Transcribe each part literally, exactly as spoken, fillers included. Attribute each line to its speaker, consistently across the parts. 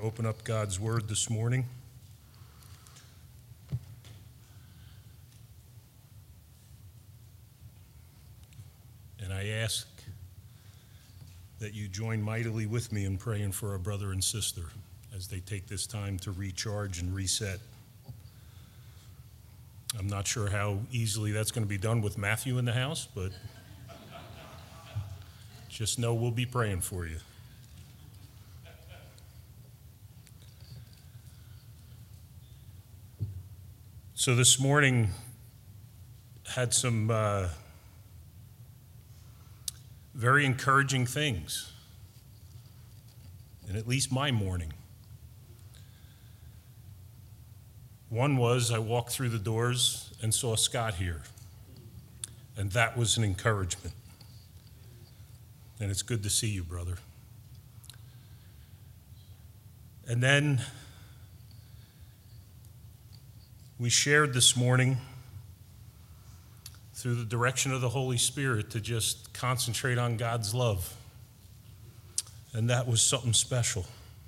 Speaker 1: open up God's Word this morning. And I ask that you join mightily with me in praying for our brother and sister as they take this time to recharge and reset. I'm not sure how easily that's going to be done with Matthew in the house, but just know we'll be praying for you. So this morning had some uh, very encouraging things, in at least my morning. One was I walked through the doors and saw Scott here, and that was an encouragement. And it's good to see you, brother. And then we shared this morning through the direction of the Holy Spirit to just concentrate on God's love. And that was something special.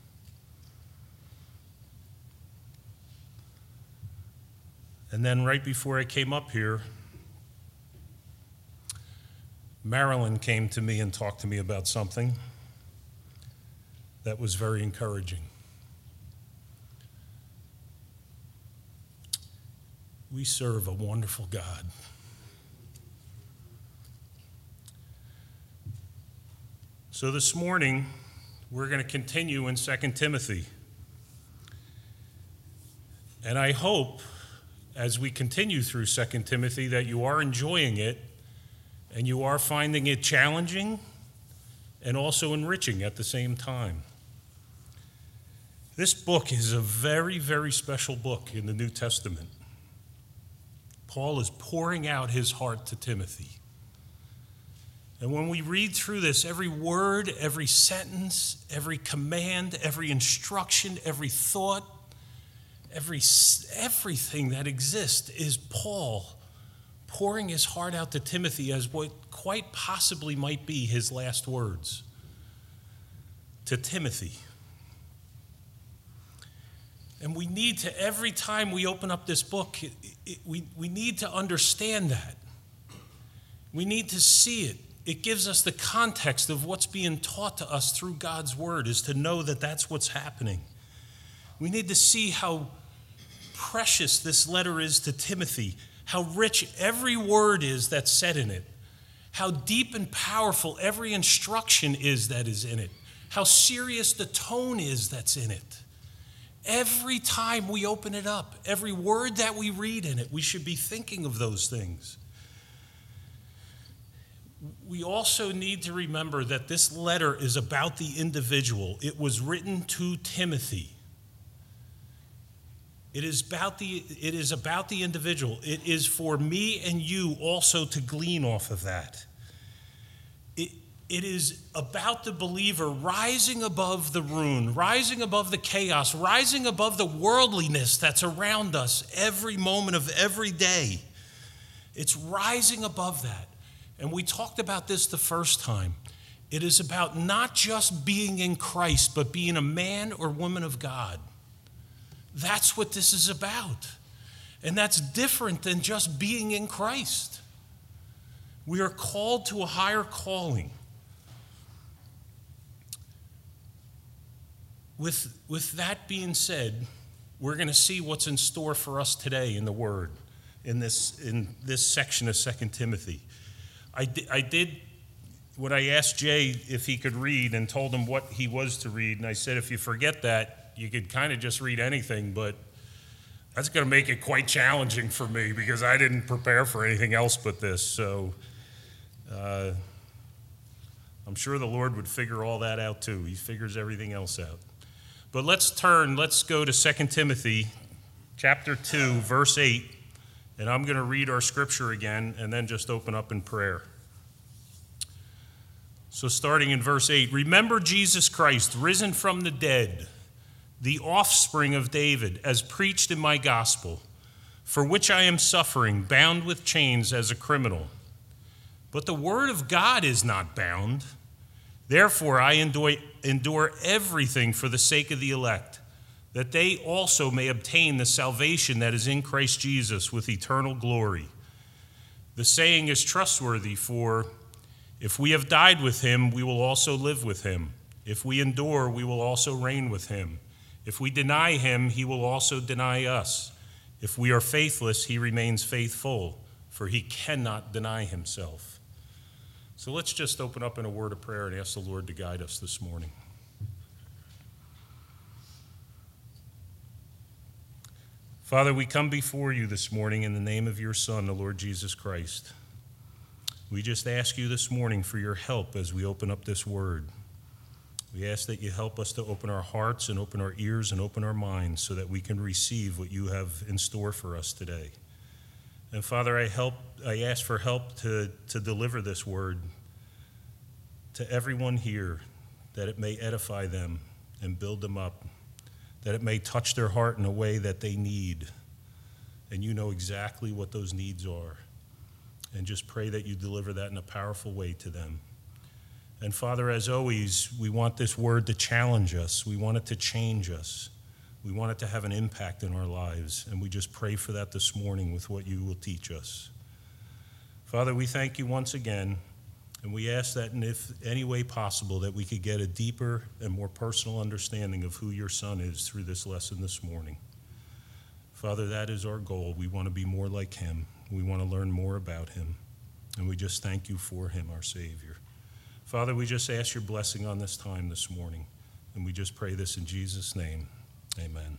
Speaker 1: And then right before I came up here, Marilyn came to me and talked to me about something that was very encouraging. We serve a wonderful God. So this morning, we're going to continue in Second Timothy. And I hope, as we continue through Second Timothy, that you are enjoying it and you are finding it challenging and also enriching at the same time. This book is a very, very special book in the New Testament. Paul is pouring out his heart to Timothy. And when we read through this, every word, every sentence, every command, every instruction, every thought, every everything that exists is Paul pouring his heart out to Timothy as what quite possibly might be his last words to Timothy. And we need to, every time we open up this book, it, it, we, we need to understand that. We need to see it. It gives us the context of what's being taught to us through God's word, is to know that that's what's happening. We need to see how precious this letter is to Timothy, how rich every word is that's said in it, how deep and powerful every instruction is that is in it, how serious the tone is that's in it. Every time we open it up, every word that we read in it, we should be thinking of those things. We also need to remember that this letter is about the individual. It was written to Timothy. It is about the, it is about the individual. It is for me and you also to glean off of that. It, it is about the believer rising above the ruin, rising above the chaos, rising above the worldliness that's around us every moment of every day. It's rising above that. And we talked about this the first time. It is about not just being in Christ, but being a man or woman of God. That's what this is about. And that's different than just being in Christ. We are called to a higher calling. With, with that being said, we're going to see what's in store for us today in the Word, in this, in this section of Second Timothy. I did, I did, when I asked Jay if he could read and told him what he was to read, and I said, if you forget that, you could kind of just read anything, but that's going to make it quite challenging for me because I didn't prepare for anything else but this. So uh, I'm sure the Lord would figure all that out too. He figures everything else out. But let's turn, let's go to Second Timothy chapter two, verse eight. And I'm going to read our scripture again and then just open up in prayer. So starting in verse eight, remember Jesus Christ, risen from the dead, the offspring of David, as preached in my gospel, for which I am suffering, bound with chains as a criminal. But the word of God is not bound. Therefore I enjoy, endure everything for the sake of the elect, that they also may obtain the salvation that is in Christ Jesus with eternal glory. The saying is trustworthy, for if we have died with him, we will also live with him. If we endure, we will also reign with him. If we deny him, he will also deny us. If we are faithless, he remains faithful, for he cannot deny himself. So let's just open up in a word of prayer and ask the Lord to guide us this morning. Father, we come before you this morning in the name of your Son, the Lord Jesus Christ. We just ask you this morning for your help as we open up this word. We ask that you help us to open our hearts and open our ears and open our minds so that we can receive what you have in store for us today. And Father, I help I ask for help to, to deliver this word to everyone here, that it may edify them and build them up, that it may touch their heart in a way that they need. And you know exactly what those needs are. And just pray that you deliver that in a powerful way to them. And Father, as always, we want this word to challenge us. We want it to change us. We want it to have an impact in our lives. And we just pray for that this morning with what you will teach us. Father, we thank you once again. And we ask that in if any way possible that we could get a deeper and more personal understanding of who your Son is through this lesson this morning. Father, that is our goal. We want to be more like him. We want to learn more about him. And we just thank you for him, our Savior. Father, we just ask your blessing on this time this morning. And we just pray this in Jesus' name. Amen.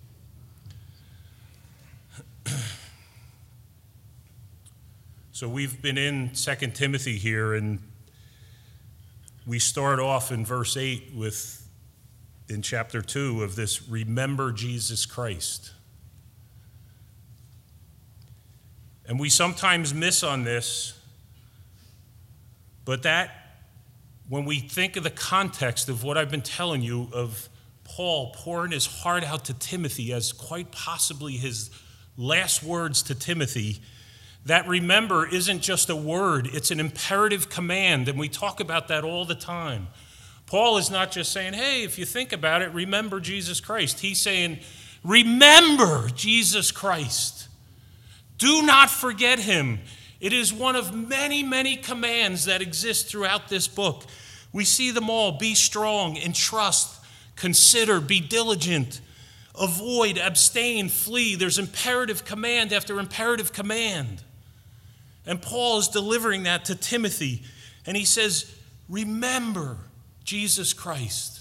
Speaker 1: So we've been in Second Timothy here, and we start off in verse eight with, in chapter two, of this, remember Jesus Christ. And we sometimes miss on this, but that, when we think of the context of what I've been telling you of Paul pouring his heart out to Timothy as quite possibly his last words to Timothy, that remember isn't just a word, it's an imperative command, and we talk about that all the time. Paul is not just saying, hey, if you think about it, remember Jesus Christ. He's saying, remember Jesus Christ. Do not forget him. It is one of many, many commands that exist throughout this book. We see them all. Be strong, entrust, consider, be diligent, avoid, abstain, flee. There's imperative command after imperative command. And Paul is delivering that to Timothy. And he says, remember Jesus Christ.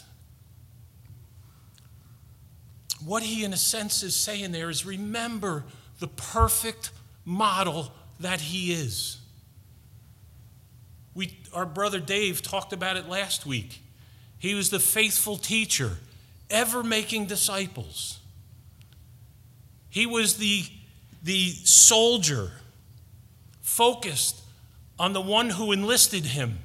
Speaker 1: What he, in a sense, is saying there is remember the perfect model that he is. We, our brother Dave talked about it last week. He was the faithful teacher, ever making disciples. He was the, the soldier, focused on the one who enlisted him.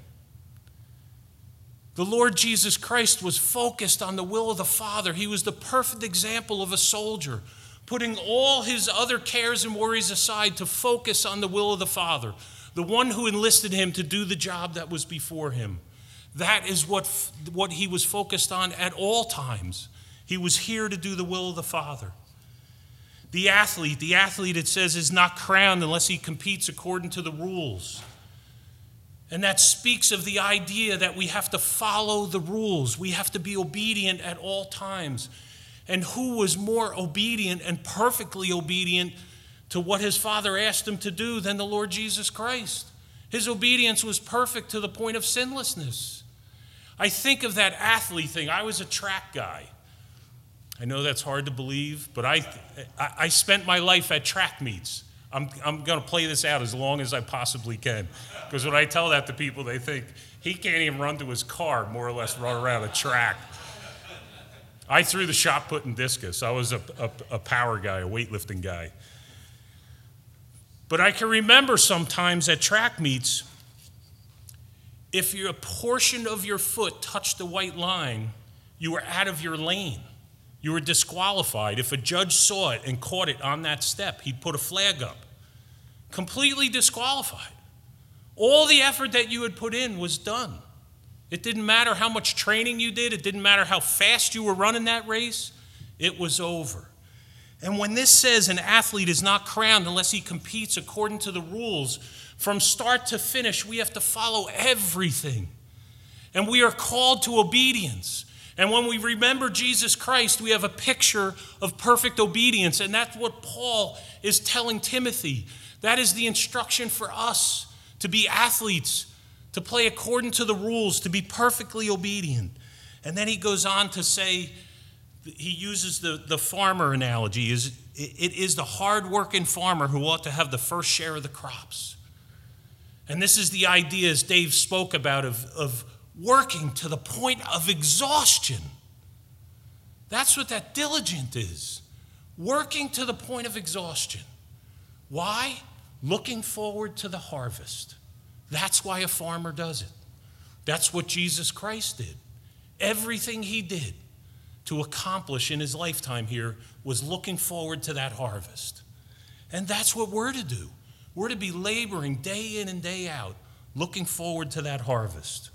Speaker 1: The Lord Jesus Christ was focused on the will of the Father. He was the perfect example of a soldier, putting all his other cares and worries aside to focus on the will of the Father, the one who enlisted him to do the job that was before him. That is what, what he was focused on at all times. He was here to do the will of the Father. The athlete, the athlete, it says, is not crowned unless he competes according to the rules. And that speaks of the idea that we have to follow the rules. We have to be obedient at all times. And who was more obedient and perfectly obedient to what his Father asked him to do than the Lord Jesus Christ? His obedience was perfect to the point of sinlessness. I think of that athlete thing. I was a track guy. I know that's hard to believe, but I, I, I spent my life at track meets. I'm, I'm going to play this out as long as I possibly can. Because when I tell that to people, they think, he can't even run to his car, more or less run around a track. I threw the shot put and discus. I was a, a, a power guy, a weightlifting guy. But I can remember sometimes at track meets, if your, a portion of your foot touched the white line, you were out of your lane. You were disqualified. If a judge saw it and caught it on that step, he'd put a flag up. Completely disqualified. All the effort that you had put in was done. It didn't matter how much training you did. It didn't matter how fast you were running that race. It was over. And when this says an athlete is not crowned unless he competes according to the rules, from start to finish, we have to follow everything. And we are called to obedience. And when we remember Jesus Christ, we have a picture of perfect obedience. And that's what Paul is telling Timothy. That is the instruction for us, to be athletes, to play according to the rules, to be perfectly obedient. And then he goes on to say, he uses the, the farmer analogy. Is It is the hard-working farmer who ought to have the first share of the crops. And this is the idea, as Dave spoke about, of, of working to the point of exhaustion. That's what that diligent is. Working to the point of exhaustion. Why? Looking forward to the harvest. That's why a farmer does it. That's what Jesus Christ did. Everything he did to accomplish in his lifetime here was looking forward to that harvest. And that's what we're to do. We're to be laboring day in and day out, looking forward to that harvest.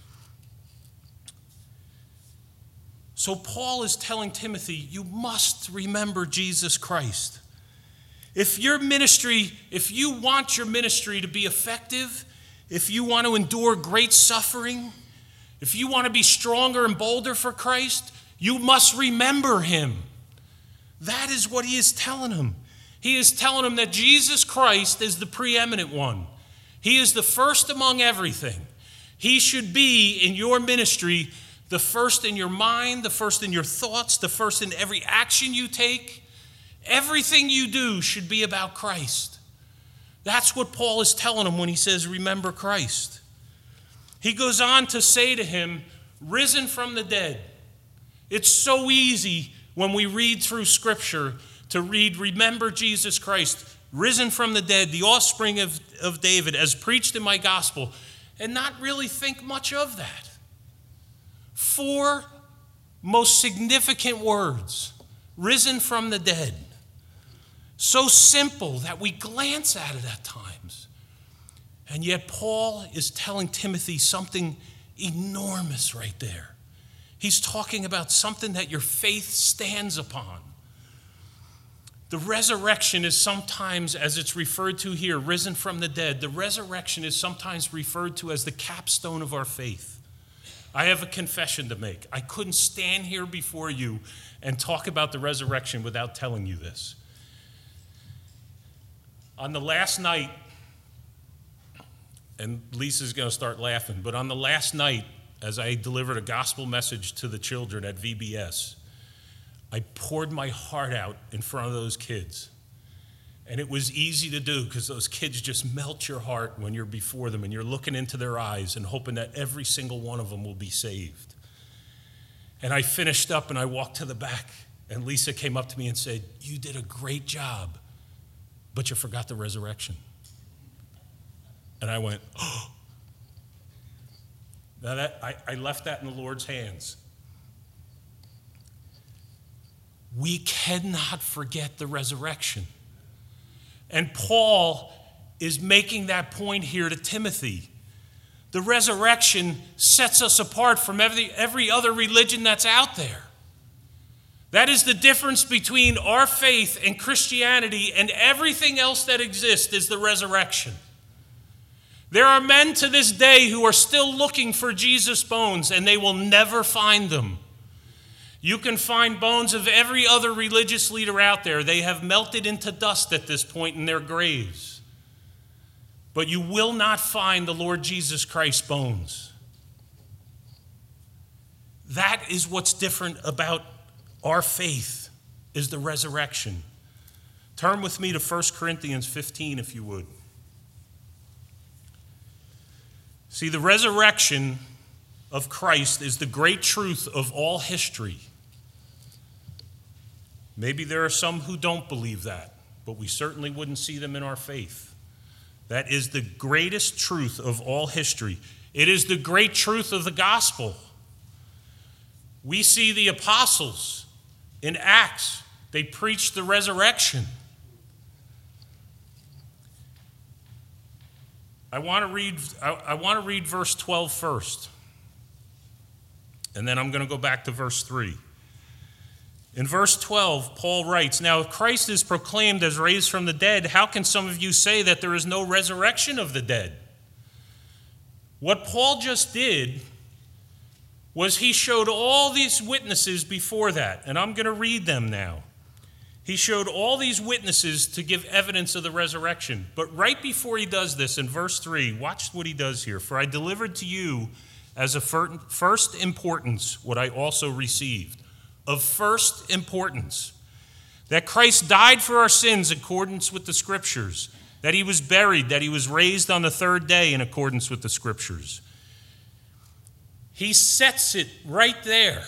Speaker 1: So Paul is telling Timothy, you must remember Jesus Christ. If your ministry, if you want your ministry to be effective, if you want to endure great suffering, if you want to be stronger and bolder for Christ, you must remember him. That is what he is telling him. He is telling him that Jesus Christ is the preeminent one. He is the first among everything. He should be in your ministry the first in your mind, the first in your thoughts, the first in every action you take. Everything you do should be about Christ. That's what Paul is telling him when he says, remember Christ. He goes on to say to him, risen from the dead. It's so easy when we read through Scripture to read, remember Jesus Christ, risen from the dead, the offspring of, of David, as preached in my gospel, and not really think much of that. Four most significant words, risen from the dead. So simple that we glance at it at times. And yet Paul is telling Timothy something enormous right there. He's talking about something that your faith stands upon. The resurrection is sometimes, as it's referred to here, risen from the dead. The resurrection is sometimes referred to as the capstone of our faith. I have a confession to make. I couldn't stand here before you and talk about the resurrection without telling you this. On the last night, and Lisa's going to start laughing, but on the last night, as I delivered a gospel message to the children at V B S, I poured my heart out in front of those kids. And it was easy to do because those kids just melt your heart when you're before them and you're looking into their eyes and hoping that every single one of them will be saved. And I finished up and I walked to the back, and Lisa came up to me and said, you did a great job, but you forgot the resurrection. And I went, oh. Now that I, I left that in the Lord's hands. We cannot forget the resurrection. And Paul is making that point here to Timothy. The resurrection sets us apart from every, every other religion that's out there. That is the difference between our faith and Christianity and everything else that exists is the resurrection. There are men to this day who are still looking for Jesus' bones, and they will never find them. You can find bones of every other religious leader out there. They have melted into dust at this point in their graves. But you will not find the Lord Jesus Christ's bones. That is what's different about our faith, is the resurrection. Turn with me to First Corinthians fifteen, if you would. See, the resurrection of Christ is the great truth of all history. Maybe there are some who don't believe that, but we certainly wouldn't see them in our faith. That is the greatest truth of all history. It is the great truth of the gospel. We see the apostles in Acts. They preached the resurrection. I want to read, I, I want to read verse twelve first. And then I'm going to go back to verse three. In verse twelve, Paul writes, "Now if Christ is proclaimed as raised from the dead, how can some of you say that there is no resurrection of the dead?" What Paul just did was he showed all these witnesses before that, and I'm going to read them now. He showed all these witnesses to give evidence of the resurrection. But right before he does this, in verse three, watch what he does here. "For I delivered to you as of first importance what I also received." Of first importance. That Christ died for our sins in accordance with the Scriptures. That he was buried, that he was raised on the third day in accordance with the Scriptures. He sets it right there.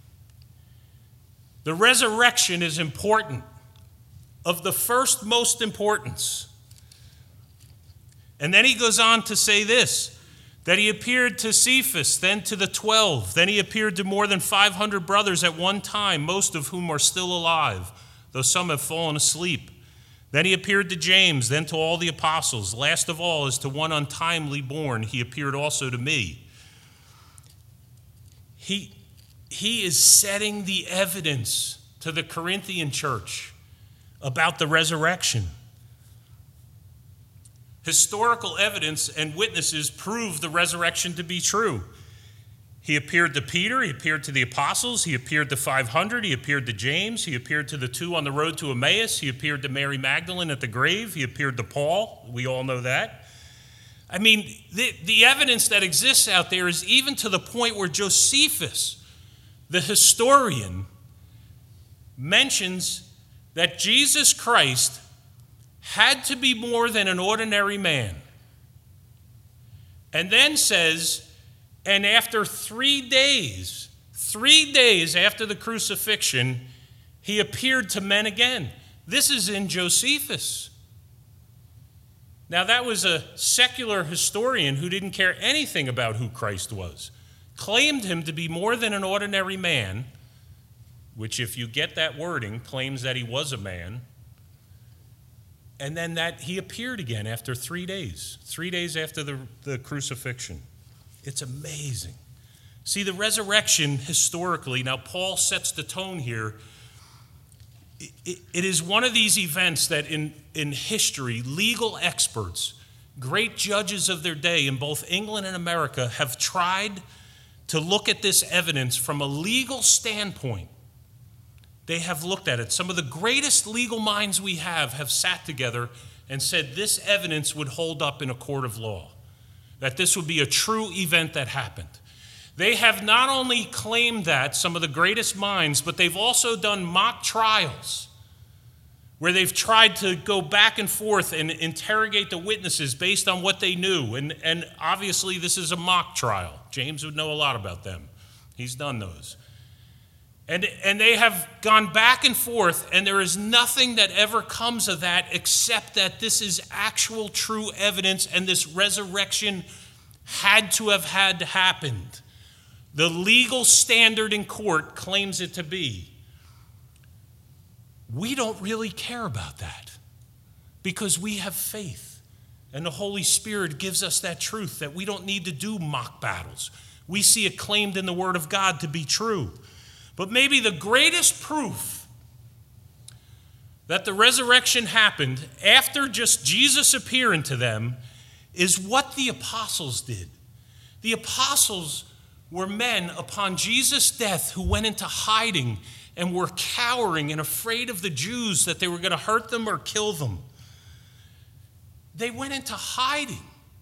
Speaker 1: The resurrection is important, of the first most importance. And then he goes on to say this, that he appeared to Cephas, then to the twelve. Then he appeared to more than five hundred brothers at one time, most of whom are still alive, though some have fallen asleep. Then he appeared to James, then to all the apostles. Last of all, as to one untimely born, he appeared also to me. He, he is setting the evidence to the Corinthian church about the resurrection. Historical evidence and witnesses prove the resurrection to be true. He appeared to Peter, he appeared to the apostles, he appeared to five hundred, he appeared to James, he appeared to the two on the road to Emmaus, he appeared to Mary Magdalene at the grave, he appeared to Paul. We all know that. I mean, the, the evidence that exists out there is even to the point where Josephus, the historian, mentions that Jesus Christ had to be more than an ordinary man. And then says, and after three days, three days after the crucifixion, he appeared to men again. This is in Josephus. Now, that was a secular historian who didn't care anything about who Christ was, claimed him to be more than an ordinary man, which, if you get that wording, claims that he was a man. And then that he appeared again after three days, three days after the, the crucifixion. It's amazing. See, the resurrection historically, now Paul sets the tone here. It, it, it is one of these events that in, in history, legal experts, great judges of their day in both England and America have tried to look at this evidence from a legal standpoint. They have looked at it. Some of the greatest legal minds we have have sat together and said this evidence would hold up in a court of law, that this would be a true event that happened. They have not only claimed that, some of the greatest minds, but they've also done mock trials where they've tried to go back and forth and interrogate the witnesses based on what they knew. And, and obviously this is a mock trial. James would know a lot about them. He's done those. And, and they have gone back and forth, and there is nothing that ever comes of that except that this is actual true evidence, and this resurrection had to have had happened. The legal standard in court claims it to be. We don't really care about that because we have faith, and the Holy Spirit gives us that truth that we don't need to do mock battles. We see it claimed in the Word of God to be true. But maybe the greatest proof that the resurrection happened after just Jesus appearing to them is what the apostles did. The apostles were men upon Jesus' death who went into hiding and were cowering and afraid of the Jews that they were going to hurt them or kill them. They went into hiding.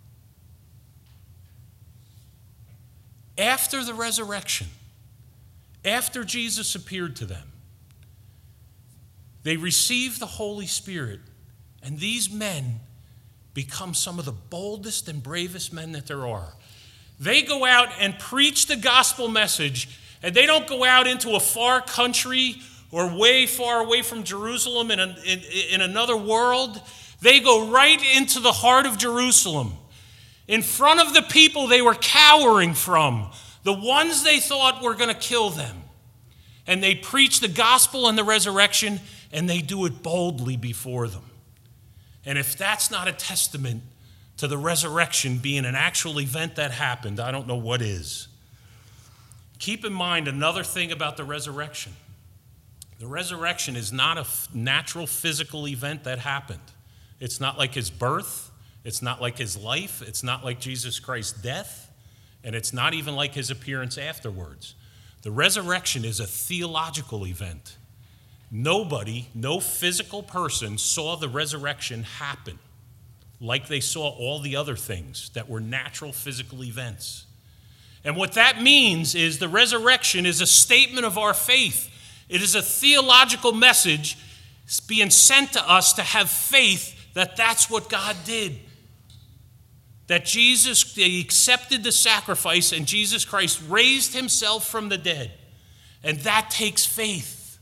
Speaker 1: After the resurrection, after Jesus appeared to them, they received the Holy Spirit, and these men become some of the boldest and bravest men that there are. They go out and preach the gospel message, and they don't go out into a far country or way far away from Jerusalem in, a, in, in another world. They go right into the heart of Jerusalem, in front of the people they were cowering from, the ones they thought were going to kill them. And they preach the gospel and the resurrection, and they do it boldly before them. And if that's not a testament to the resurrection being an actual event that happened, I don't know what is. keep in mind another thing about the resurrection. The resurrection is not a natural physical event that happened. It's not like his birth. It's not like his life. It's not like Jesus Christ's death. And it's not even like his appearance afterwards. The resurrection is a theological event. Nobody, no physical person saw the resurrection happen like they saw all the other things that were natural physical events. And what that means is the resurrection is a statement of our faith. It is a theological message being sent to us to have faith that that's what God did. That Jesus, they accepted the sacrifice and Jesus Christ raised himself from the dead. And that takes faith.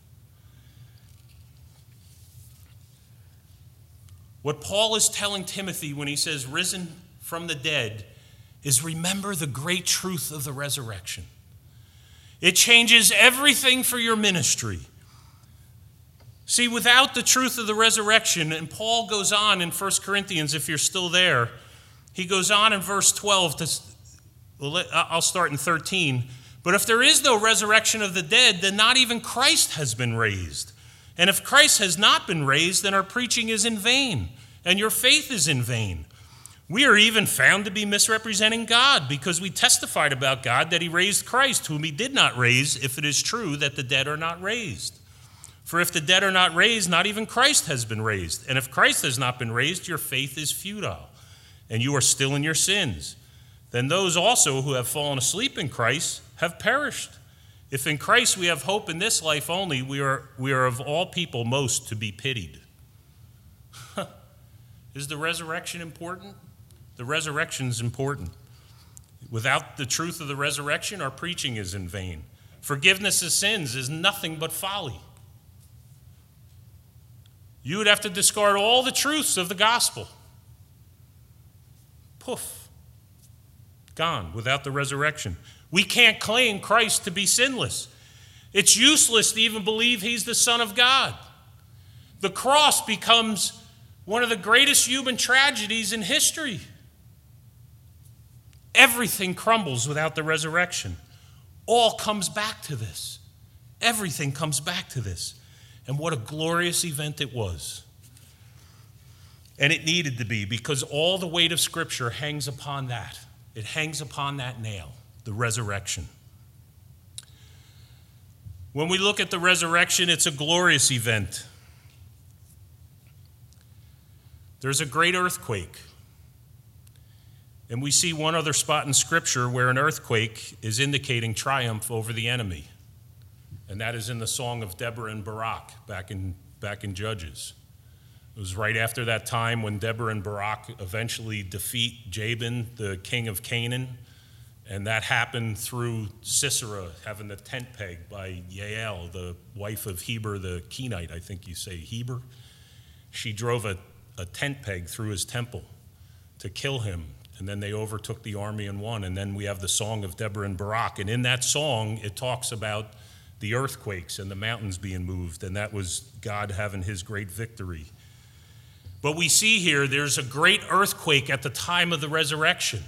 Speaker 1: What Paul is telling Timothy when he says risen from the dead is remember the great truth of the resurrection. It changes everything for your ministry. See, without the truth of the resurrection, and Paul goes on in First Corinthians, if you're still there, he goes on in verse twelve, to, well, I'll start in thirteen. But if there is no resurrection of the dead, then not even Christ has been raised. And if Christ has not been raised, then our preaching is in vain, and your faith is in vain. We are even found to be misrepresenting God, because we testified about God that he raised Christ, whom he did not raise, if it is true that the dead are not raised. For if the dead are not raised, not even Christ has been raised. And if Christ has not been raised, your faith is futile, and you are still in your sins. Then those also who have fallen asleep in Christ have perished. If in Christ we have hope in this life only, we are, we are of all people most to be pitied. Is the resurrection important? The resurrection is important. Without the truth of the resurrection, our preaching is in vain. Forgiveness of sins is nothing but folly. You would have to discard all the truths of the gospel. Poof. Gone without the resurrection. We can't claim Christ to be sinless. It's useless to even believe he's the Son of God. The cross becomes one of the greatest human tragedies in history. Everything crumbles without the resurrection. All comes back to this. Everything comes back to this. And what a glorious event it was. And it needed to be, because all the weight of Scripture hangs upon that. It hangs upon that nail, the resurrection. When we look at the resurrection, it's a glorious event. There's a great earthquake. And we see one other spot in Scripture where an earthquake is indicating triumph over the enemy. And that is in the Song of Deborah and Barak back in, back in Judges. It was right after that time when Deborah and Barak eventually defeat Jabin, the king of Canaan. And that happened through Sisera having the tent peg by Yael, the wife of Heber the Kenite, I think you say Heber. She drove a, a tent peg through his temple to kill him. And then they overtook the army and won. And then we have the Song of Deborah and Barak. And in that song, it talks about the earthquakes and the mountains being moved. And that was God having his great victory. But we see here there's a great earthquake at the time of the resurrection.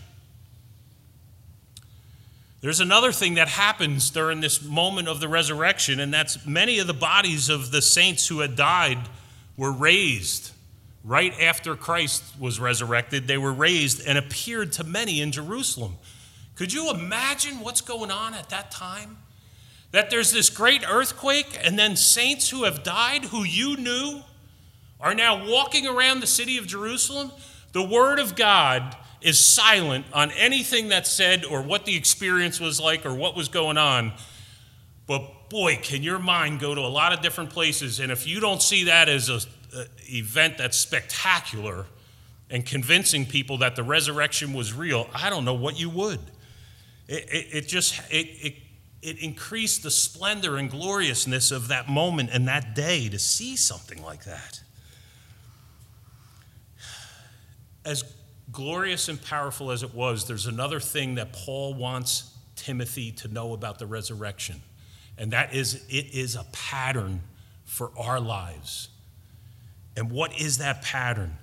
Speaker 1: There's another thing that happens during this moment of the resurrection, and that's many of the bodies of the saints who had died were raised. Right after Christ was resurrected, they were raised and appeared to many in Jerusalem. Could you imagine what's going on at that time? That there's this great earthquake, and then saints who have died, who you knew, are now walking around the city of Jerusalem. The word of God is silent on anything that's said or what the experience was like or what was going on. But boy, can your mind go to a lot of different places, and if you don't see that as a Uh, event that's spectacular and convincing people that the resurrection was real, I don't know what you would. It, it, it just, it, it, it increased the splendor and gloriousness of that moment and that day to see something like that. As glorious and powerful as it was, there's another thing that Paul wants Timothy to know about the resurrection, and that is it is a pattern for our lives. And what is that pattern?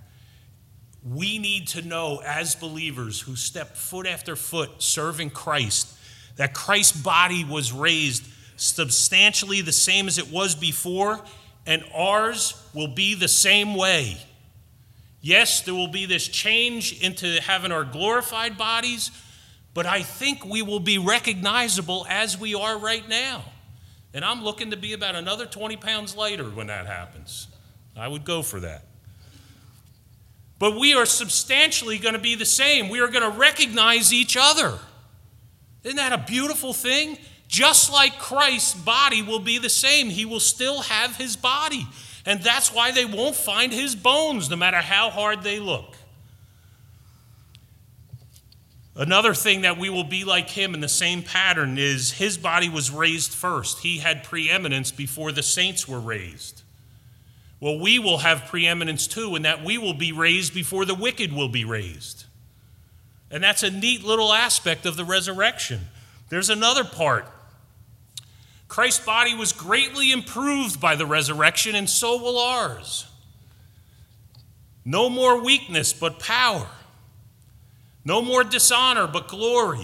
Speaker 1: We need to know as believers who step foot after foot serving Christ that Christ's body was raised substantially the same as it was before, and ours will be the same way. Yes, there will be this change into having our glorified bodies, but I think we will be recognizable as we are right now. And I'm looking to be about another twenty pounds lighter when that happens. I would go for that. But we are substantially going to be the same. We are going to recognize each other. Isn't that a beautiful thing? Just like Christ's body will be the same. He will still have his body. And that's why they won't find his bones, no matter how hard they look. Another thing that we will be like him in the same pattern is his body was raised first. He had preeminence before the saints were raised. Well, we will have preeminence too, in that we will be raised before the wicked will be raised. And that's a neat little aspect of the resurrection. There's another part. Christ's body was greatly improved by the resurrection, and so will ours. No more weakness, but power. No more dishonor, but glory.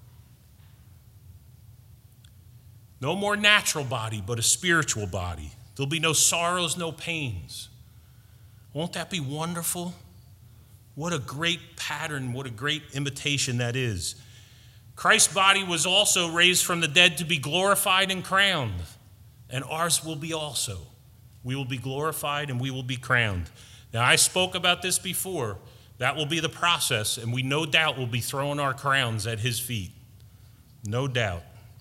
Speaker 1: No more natural body, but a spiritual body. There'll be no sorrows, no pains. Won't that be wonderful? What a great pattern, what a great imitation that is. Christ's body was also raised from the dead to be glorified and crowned, and ours will be also. We will be glorified and we will be crowned. Now, I spoke about this before. That will be the process, and we no doubt will be throwing our crowns at his feet. No doubt.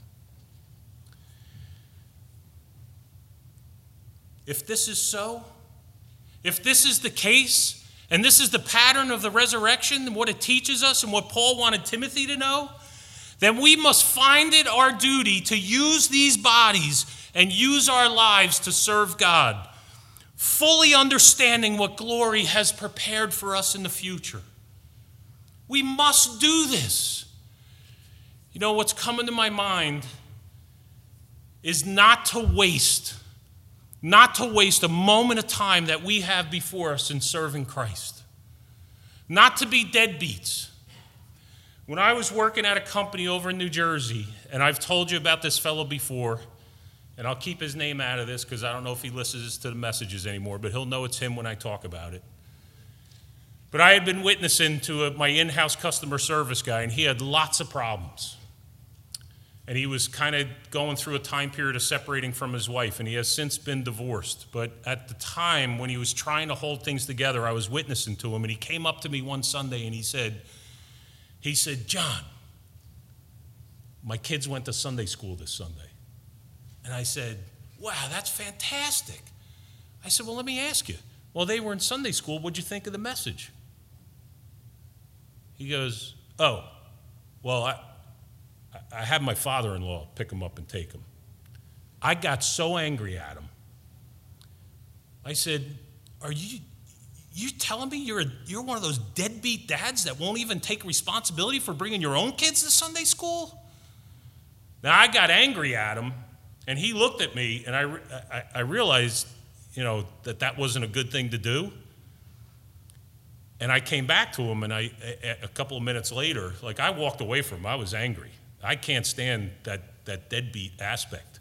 Speaker 1: If this is so, if this is the case, and this is the pattern of the resurrection and what it teaches us and what Paul wanted Timothy to know, then we must find it our duty to use these bodies and use our lives to serve God, fully understanding what glory has prepared for us in the future. We must do this. You know, what's coming to my mind is not to waste, not to waste a moment of time that we have before us in serving Christ. Not to be deadbeats. When I was working at a company over in New Jersey, and I've told you about this fellow before, and I'll keep his name out of this because I don't know if he listens to the messages anymore, but he'll know it's him when I talk about it. But I had been witnessing to a, my in-house customer service guy, and he had lots of problems. And he was kind of going through a time period of separating from his wife, and he has since been divorced. But at the time when he was trying to hold things together, I was witnessing to him, and he came up to me one Sunday and he said, he said, "John, my kids went to Sunday school this Sunday." And I said, "Wow, that's fantastic." I said, "Well, let me ask you. While they were in Sunday school, what'd you think of the message?" He goes, "Oh, well, I, I had my father-in-law pick him up and take him." I got so angry at him. I said, "Are you you telling me you're a, you're one of those deadbeat dads that won't even take responsibility for bringing your own kids to Sunday school?" Now, I got angry at him, and he looked at me, and I, I, I realized, you know, that that wasn't a good thing to do. And I came back to him, and I, a, a couple of minutes later, like I walked away from him. I was angry. I can't stand that, that deadbeat aspect.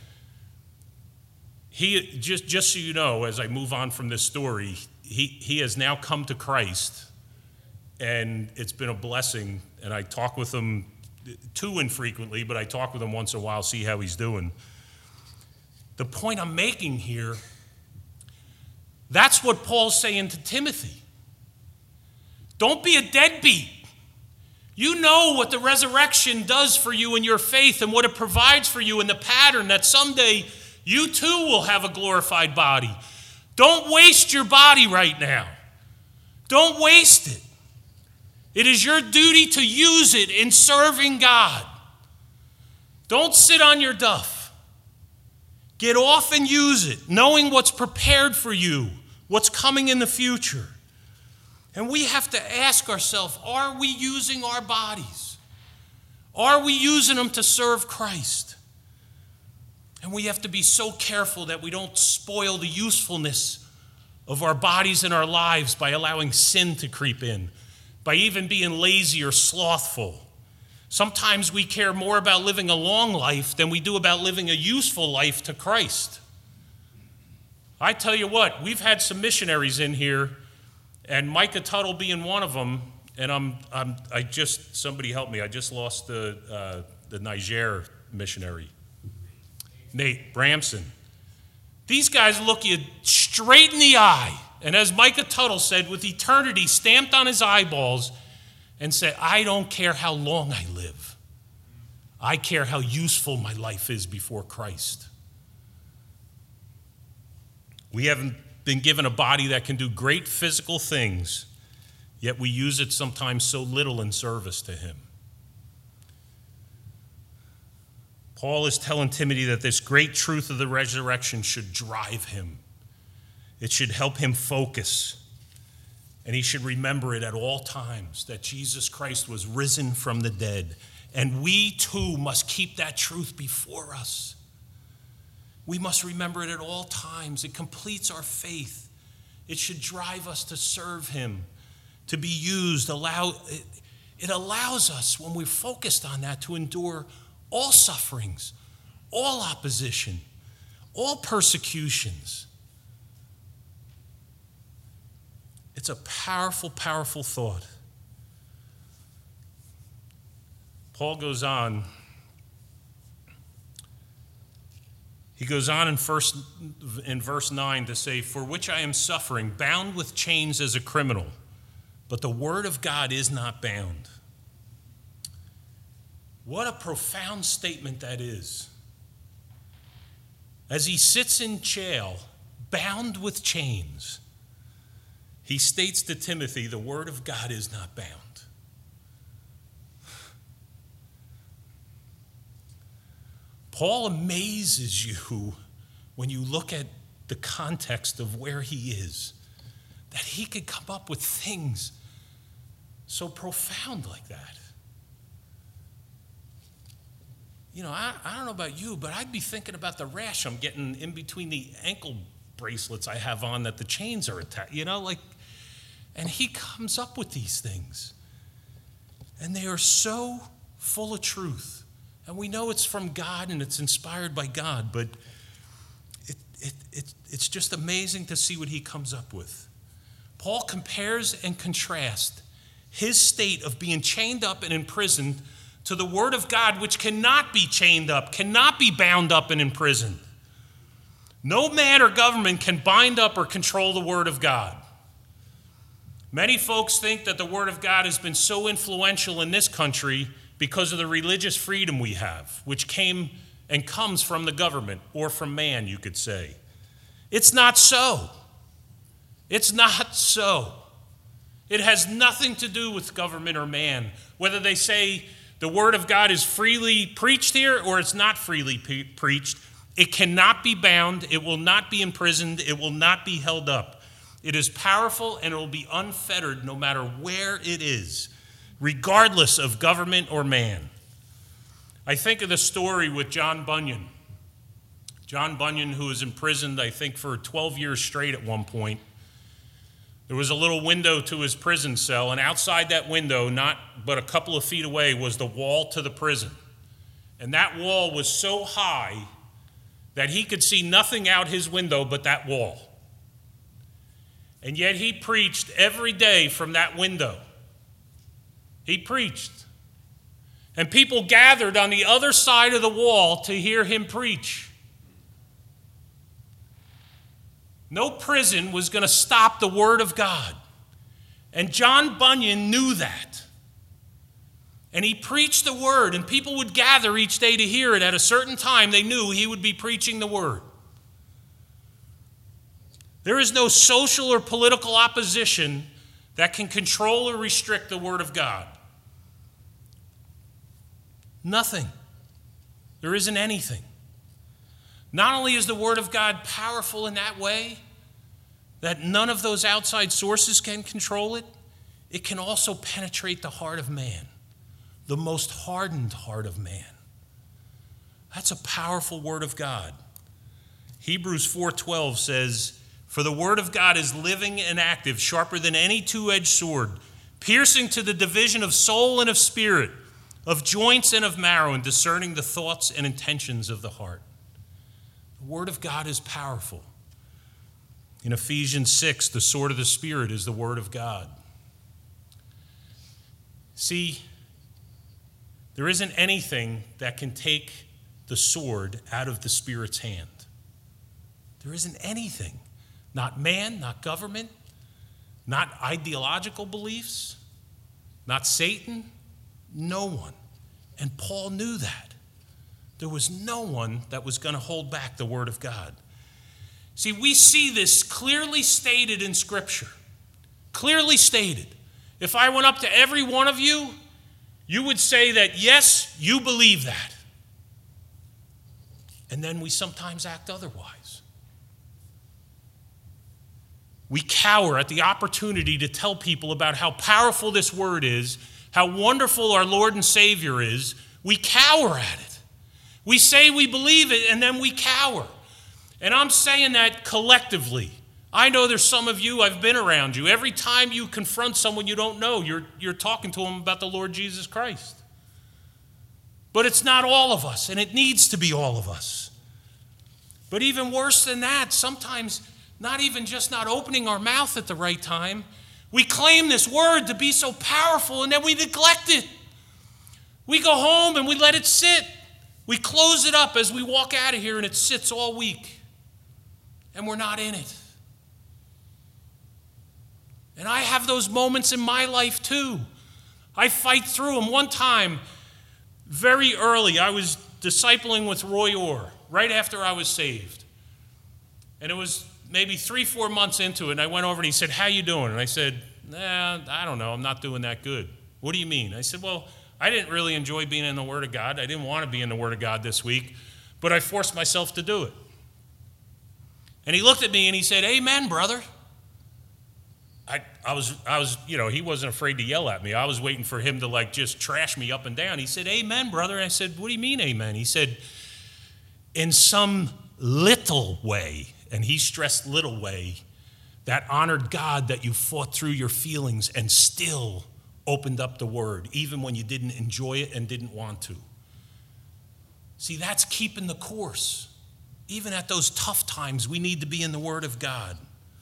Speaker 1: He, just, just so you know, as I move on from this story, he, he has now come to Christ, and it's been a blessing. And I talk with him too infrequently, but I talk with him once in a while, see how he's doing. The point I'm making here, that's what Paul's saying to Timothy. Don't be a deadbeat. You know what the resurrection does for you in your faith and what it provides for you in the pattern that someday you too will have a glorified body. Don't waste your body right now. Don't waste it. It is your duty to use it in serving God. Don't sit on your duff. Get off and use it, knowing what's prepared for you, what's coming in the future. And we have to ask ourselves, are we using our bodies? Are we using them to serve Christ? And we have to be so careful that we don't spoil the usefulness of our bodies and our lives by allowing sin to creep in, by even being lazy or slothful. Sometimes we care more about living a long life than we do about living a useful life to Christ. I tell you what, we've had some missionaries in here, and Micah Tuttle being one of them, and I'm, I'm I just, somebody help me, I just lost the, uh, the Niger missionary, Nate Bramson. These guys look you straight in the eye, and as Micah Tuttle said, with eternity stamped on his eyeballs, and say, I don't care how long I live. I care how useful my life is before Christ. We haven't been given a body that can do great physical things, yet we use it sometimes so little in service to him. Paul is telling Timothy that this great truth of the resurrection should drive him. It should help him focus. And he should remember it at all times, that Jesus Christ was risen from the dead. And we too must keep that truth before us. We must remember it at all times. It completes our faith. It should drive us to serve him, to be used. Allow, it, it allows us, when we're focused on that, to endure all sufferings, all opposition, all persecutions. It's a powerful, powerful thought. Paul goes on. He goes on in, first, in verse nine to say, for which I am suffering, bound with chains as a criminal, but the word of God is not bound. What a profound statement that is. As he sits in jail, bound with chains, he states to Timothy, the word of God is not bound. Paul amazes you when you look at the context of where he is, that he could come up with things so profound like that. You know, I, I don't know about you, but I'd be thinking about the rash I'm getting in between the ankle bracelets I have on that the chains are attached, you know, like, and he comes up with these things. And they are so full of truth. And we know it's from God and it's inspired by God, but it, it, it, it's just amazing to see what he comes up with. Paul compares and contrasts his state of being chained up and imprisoned to the word of God, which cannot be chained up, cannot be bound up and imprisoned. No man or government can bind up or control the word of God. Many folks think that the word of God has been so influential in this country because of the religious freedom we have, which came and comes from the government or from man, you could say. It's not so. It's not so. It has nothing to do with government or man, whether they say the word of God is freely preached here or it's not freely pe- preached. It cannot be bound. It will not be imprisoned. It will not be held up. It is powerful and it will be unfettered no matter where it is, regardless of government or man. I think of the story with John Bunyan. John Bunyan, who was imprisoned, I think, for twelve years straight at one point. There was a little window to his prison cell, and outside that window, not but a couple of feet away, was the wall to the prison. And that wall was so high that he could see nothing out his window but that wall. And yet he preached every day from that window. He preached. And people gathered on the other side of the wall to hear him preach. No prison was going to stop the word of God. And John Bunyan knew that. And he preached the word, and people would gather each day to hear it. At a certain time, they knew he would be preaching the word. There is no social or political opposition that can control or restrict the word of God. Nothing. There isn't anything. Not only is the word of God powerful in that way, that none of those outside sources can control it, it can also penetrate the heart of man, the most hardened heart of man. That's a powerful word of God. Hebrews four twelve says, for the word of God is living and active, sharper than any two-edged sword, piercing to the division of soul and of spirit, of joints and of marrow, and discerning the thoughts and intentions of the heart. The word of God is powerful. In Ephesians six, the sword of the Spirit is the word of God. See, there isn't anything that can take the sword out of the Spirit's hand. There isn't anything. Not man, not government, not ideological beliefs, not Satan, no one. And Paul knew that. There was no one that was going to hold back the word of God. See, we see this clearly stated in Scripture. Clearly stated. If I went up to every one of you, you would say that, yes, you believe that. And then we sometimes act otherwise. We cower at the opportunity to tell people about how powerful this word is, how wonderful our Lord and Savior is. We cower at it. We say we believe it, and then we cower. And I'm saying that collectively. I know there's some of you, I've been around you. Every time you confront someone you don't know, you're, you're talking to them about the Lord Jesus Christ. But it's not all of us, and it needs to be all of us. But even worse than that, sometimes not even just not opening our mouth at the right time, we claim this word to be so powerful, and then we neglect it. We go home and we let it sit. We close it up as we walk out of here, and it sits all week. And we're not in it. And I have those moments in my life too. I fight through them. One time, very early, I was discipling with Roy Orr, right after I was saved. And it was maybe three, four months into it, and I went over and he said, "How you doing?" And I said, nah, I don't know, I'm not doing that good. What do you mean? I said, well, I didn't really enjoy being in the Word of God. I didn't want to be in the Word of God this week, but I forced myself to do it. And he looked at me and he said, "Amen, brother." I, I was, I was, you know, he wasn't afraid to yell at me. I was waiting for him to like just trash me up and down. He said, "Amen, brother." And I said, "What do you mean, amen?" He said, "In some little way," and he stressed little way, "that honored God, that you fought through your feelings and still opened up the word, even when you didn't enjoy it and didn't want to." See, that's keeping the course. Even at those tough times, we need to be in the Word of God.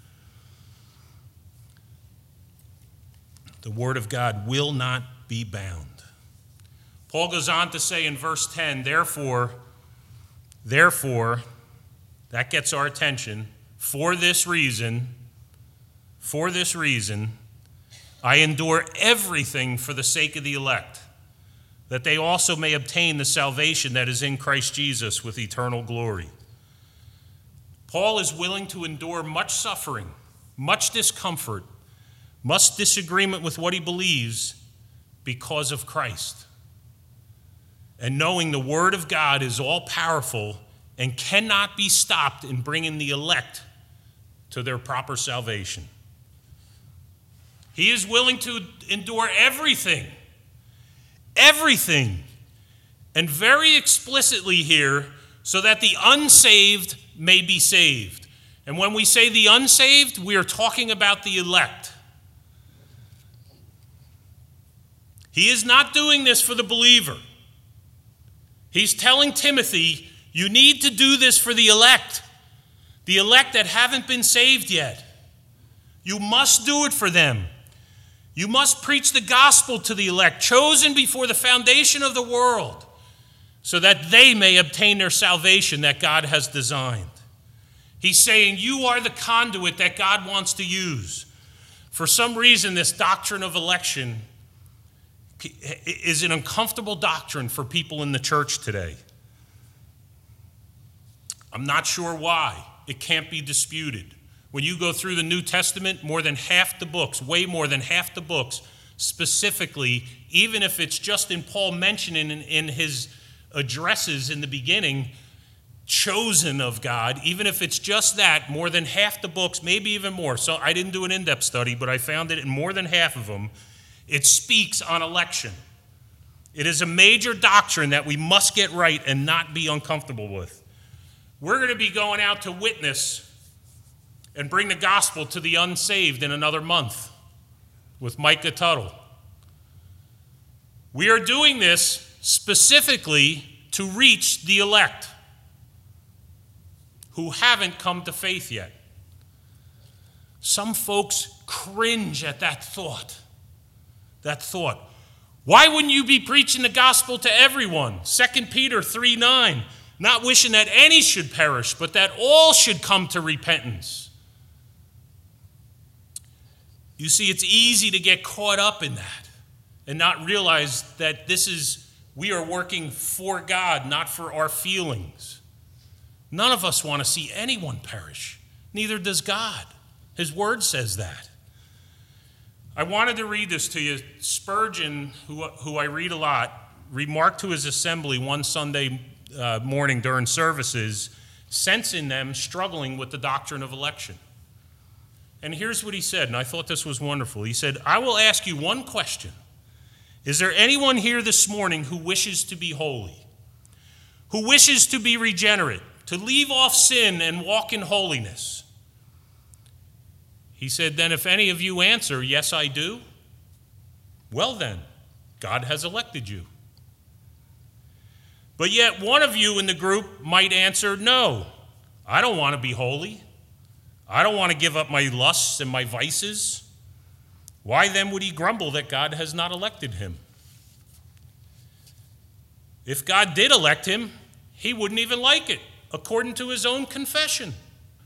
Speaker 1: The Word of God will not be bound. Paul goes on to say in verse ten, therefore, therefore, that gets our attention, for this reason, for this reason, I endure everything for the sake of the elect, that they also may obtain the salvation that is in Christ Jesus with eternal glory. Paul is willing to endure much suffering, much discomfort, much disagreement with what he believes because of Christ. And knowing the Word of God is all powerful and cannot be stopped in bringing the elect to their proper salvation. He is willing to endure everything, everything, and very explicitly here, so that the unsaved may be saved. And when we say the unsaved, we are talking about the elect. He is not doing this for the believer. He's telling Timothy, you need to do this for the elect, the elect that haven't been saved yet. You must do it for them. You must preach the gospel to the elect, chosen before the foundation of the world, so that they may obtain their salvation that God has designed. He's saying you are the conduit that God wants to use. For some reason, this doctrine of election is an uncomfortable doctrine for people in the church today. I'm not sure why. It can't be disputed. When you go through the New Testament, more than half the books, way more than half the books, specifically, even if it's just in Paul mentioning in, in his addresses in the beginning, chosen of God, even if it's just that, more than half the books, maybe even more. So I didn't do an in-depth study, but I found it in more than half of them. It speaks on election. It is a major doctrine that we must get right and not be uncomfortable with. We're going to be going out to witness and bring the gospel to the unsaved in another month with Micah Tuttle. We are doing this specifically to reach the elect who haven't come to faith yet. Some folks cringe at that thought. That thought. Why wouldn't you be preaching the gospel to everyone? Second Peter three nine. Not wishing that any should perish, but that all should come to repentance. You see, it's easy to get caught up in that and not realize that this is, we are working for God, not for our feelings. None of us want to see anyone perish. Neither does God. His word says that. I wanted to read this to you. Spurgeon, who, who I read a lot, remarked to his assembly one Sunday uh, morning during services, sensing them struggling with the doctrine of election. And here's what he said, and I thought this was wonderful. He said, I will ask you one question. Is there anyone here this morning who wishes to be holy, who wishes to be regenerate, to leave off sin and walk in holiness? He said, then if any of you answer, yes, I do, well then, God has elected you. But yet one of you in the group might answer, no, I don't want to be holy. I don't want to give up my lusts and my vices. Why then would he grumble that God has not elected him? If God did elect him, he wouldn't even like it, according to his own confession.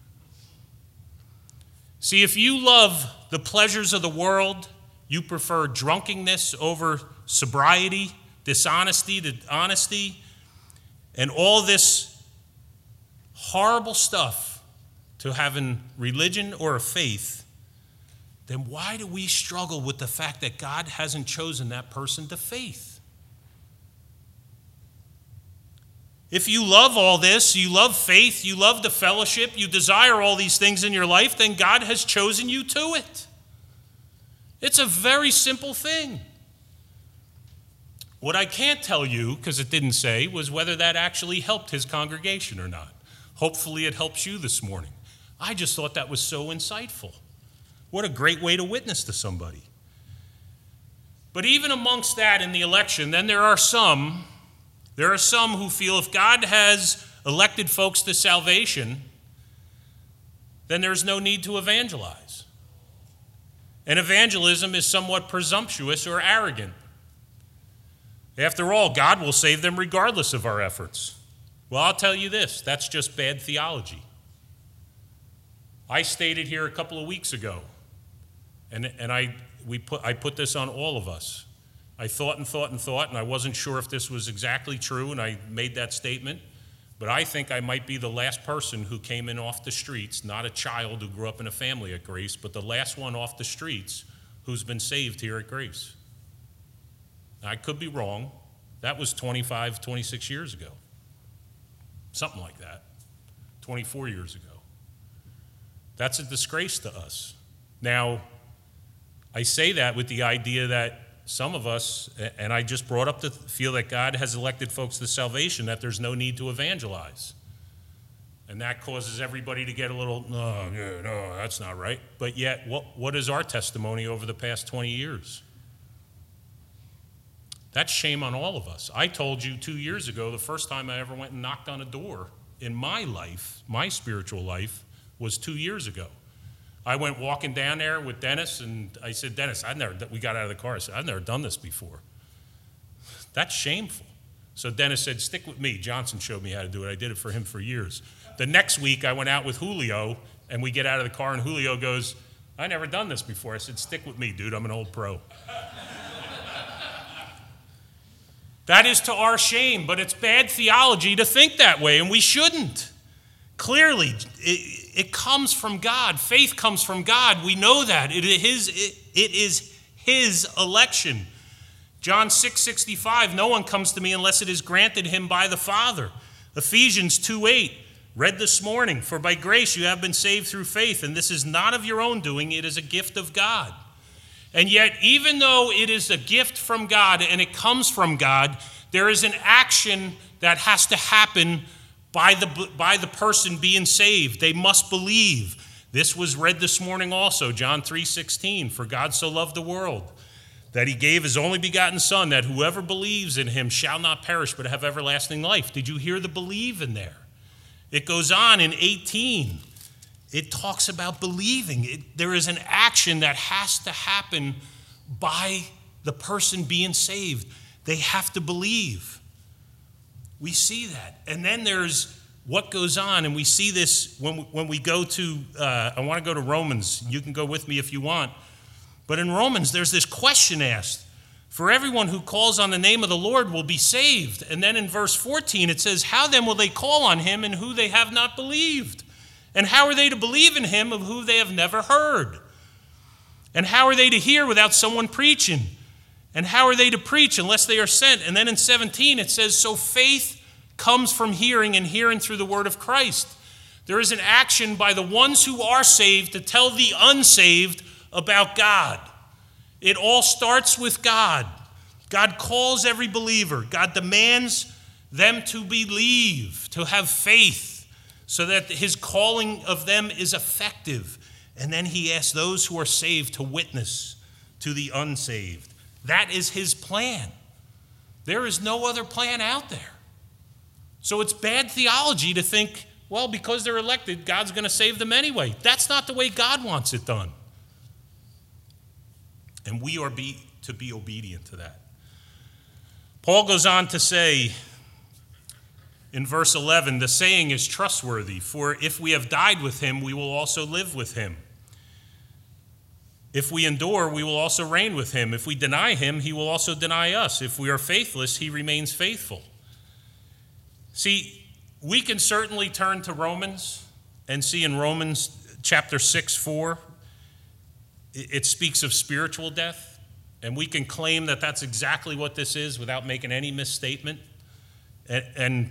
Speaker 1: See, if you love the pleasures of the world, you prefer drunkenness over sobriety, dishonesty to honesty, and all this horrible stuff to having religion or a faith, then why do we struggle with the fact that God hasn't chosen that person to faith? If you love all this, you love faith, you love the fellowship, you desire all these things in your life, then God has chosen you to it. It's a very simple thing. What I can't tell you, because it didn't say, was whether that actually helped his congregation or not. Hopefully it helps you this morning. I just thought that was so insightful. What a great way to witness to somebody. But even amongst that in the election, then there are some, there are some who feel if God has elected folks to salvation, then there's no need to evangelize. And evangelism is somewhat presumptuous or arrogant. After all, God will save them regardless of our efforts. Well, I'll tell you this, that's just bad theology. I stated here a couple of weeks ago, and, and I, we put, I put this on all of us. I thought and thought and thought, and I wasn't sure if this was exactly true, and I made that statement, but I think I might be the last person who came in off the streets, not a child who grew up in a family at Grace, but the last one off the streets who's been saved here at Grace. I could be wrong. That was twenty-five, twenty-six years ago. Something like that. twenty-four years ago. That's a disgrace to us. Now, I say that with the idea that some of us, and I just brought up the feel that God has elected folks to salvation, that there's no need to evangelize. And that causes everybody to get a little, no, no, no, that's not right. But yet, what, what is our testimony over the past twenty years? That's shame on all of us. I told you two years ago, the first time I ever went and knocked on a door in my life, my spiritual life, was two years ago. I went walking down there with Dennis, and I said, Dennis, I've never, we got out of the car, I said, I've never done this before. That's shameful. So Dennis said, stick with me. Johnson showed me how to do it. I did it for him for years. The next week, I went out with Julio, and we get out of the car, and Julio goes, I never done this before. I said, stick with me, dude. I'm an old pro. That is to our shame, but it's bad theology to think that way, and we shouldn't. Clearly, it, it comes from God. Faith comes from God. We know that. It is his, it, it is his election. John six sixty-five, no one comes to me unless it is granted him by the Father. Ephesians two eight, read this morning, for by grace you have been saved through faith, and this is not of your own doing, it is a gift of God. And yet, even though it is a gift from God and it comes from God, there is an action that has to happen by the, by the person being saved. They must believe. This was read this morning also, John three sixteen, for God so loved the world that he gave his only begotten Son, that whoever believes in him shall not perish but have everlasting life. Did you hear the believe in there? It goes on in eighteen. It talks about believing. It, there is an action that has to happen by the person being saved. They have to believe. We see that. And then there's what goes on, and we see this when we, when we go to, uh, I want to go to Romans. You can go with me if you want. But in Romans, there's this question asked. For everyone who calls on the name of the Lord will be saved. And then in verse fourteen, it says, how then will they call on him in who they have not believed? And how are they to believe in him of who they have never heard? And how are they to hear without someone preaching? And how are they to preach unless they are sent? And then in seventeen, it says, so faith comes from hearing, and hearing through the word of Christ. There is an action by the ones who are saved to tell the unsaved about God. It all starts with God. God calls every believer. God demands them to believe, to have faith, so that his calling of them is effective. And then he asks those who are saved to witness to the unsaved. That is his plan. There is no other plan out there. So it's bad theology to think, well, because they're elected, God's going to save them anyway. That's not the way God wants it done. And we are be, to be obedient to that. Paul goes on to say in verse eleven, the saying is trustworthy, for if we have died with him, we will also live with him. If we endure, we will also reign with him. If we deny him, he will also deny us. If we are faithless, he remains faithful. See, we can certainly turn to Romans and see in Romans chapter six, four, it speaks of spiritual death, and we can claim that that's exactly what this is without making any misstatement. And, and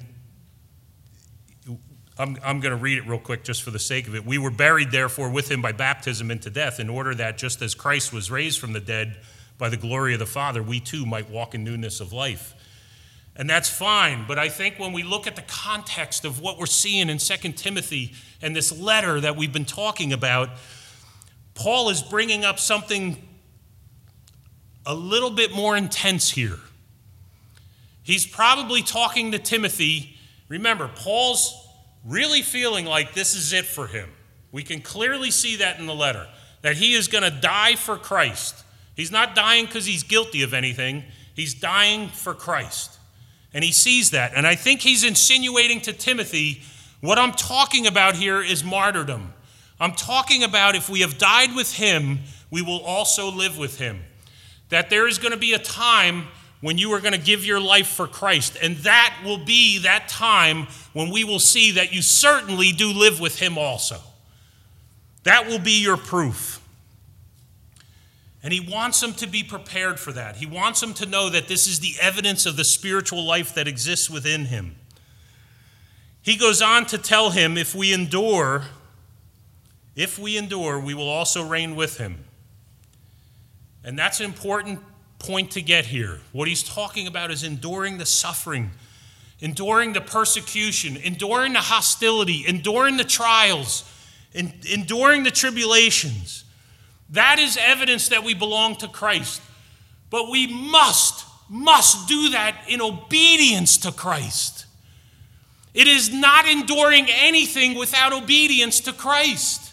Speaker 1: I'm, I'm going to read it real quick just for the sake of it. We were buried, therefore, with him by baptism into death, in order that just as Christ was raised from the dead by the glory of the Father, we too might walk in newness of life. And that's fine, but I think when we look at the context of what we're seeing in Second Timothy and this letter that we've been talking about, Paul is bringing up something a little bit more intense here. He's probably talking to Timothy. Remember, Paul's really feeling like this is it for him. We can clearly see that in the letter, that he is going to die for Christ. He's not dying because he's guilty of anything. He's dying for Christ. And he sees that. And I think he's insinuating to Timothy, what I'm talking about here is martyrdom. I'm talking about if we have died with him, we will also live with him. That there is going to be a time when you are going to give your life for Christ. And that will be that time when we will see that you certainly do live with him also. That will be your proof. And he wants them to be prepared for that. He wants them to know that this is the evidence of the spiritual life that exists within him. He goes on to tell him, if we endure, if we endure, we will also reign with him. And that's an important point to get here. What he's talking about is enduring the suffering, enduring the persecution, enduring the hostility, enduring the trials, enduring the tribulations. That is evidence that we belong to Christ. But we must, must do that in obedience to Christ. It is not enduring anything without obedience to Christ.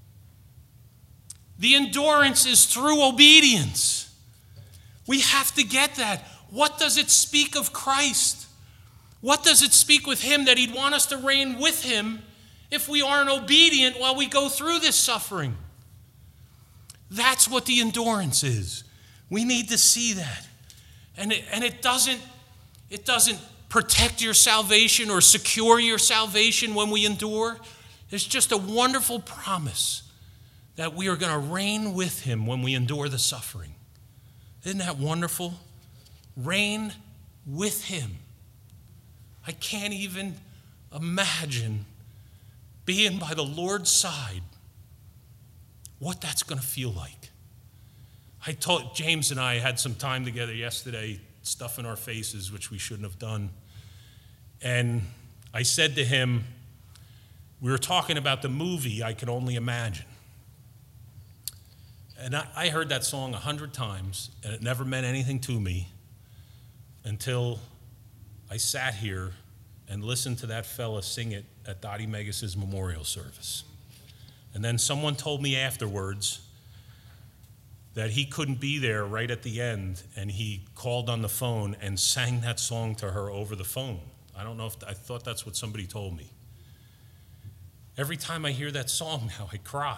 Speaker 1: The endurance is through obedience. We have to get that. What does it speak of Christ? What does it speak with him that he'd want us to reign with him if we aren't obedient while we go through this suffering? That's what the endurance is. We need to see that. And it, and it doesn't, it doesn't protect your salvation or secure your salvation when we endure. It's just a wonderful promise that we are going to reign with him when we endure the suffering. Isn't that wonderful? Reign with him. I can't even imagine being by the Lord's side, what that's going to feel like. I told James and I had some time together yesterday, stuff in our faces, which we shouldn't have done. And I said to him, we were talking about the movie I Could Only Imagine. And I, I heard that song a hundred times, and it never meant anything to me until I sat here and listened to that fella sing it at Dottie Megas' memorial service. And then someone told me afterwards that he couldn't be there right at the end, and he called on the phone and sang that song to her over the phone. I don't know if, I thought that's what somebody told me. Every time I hear that song now, I cry.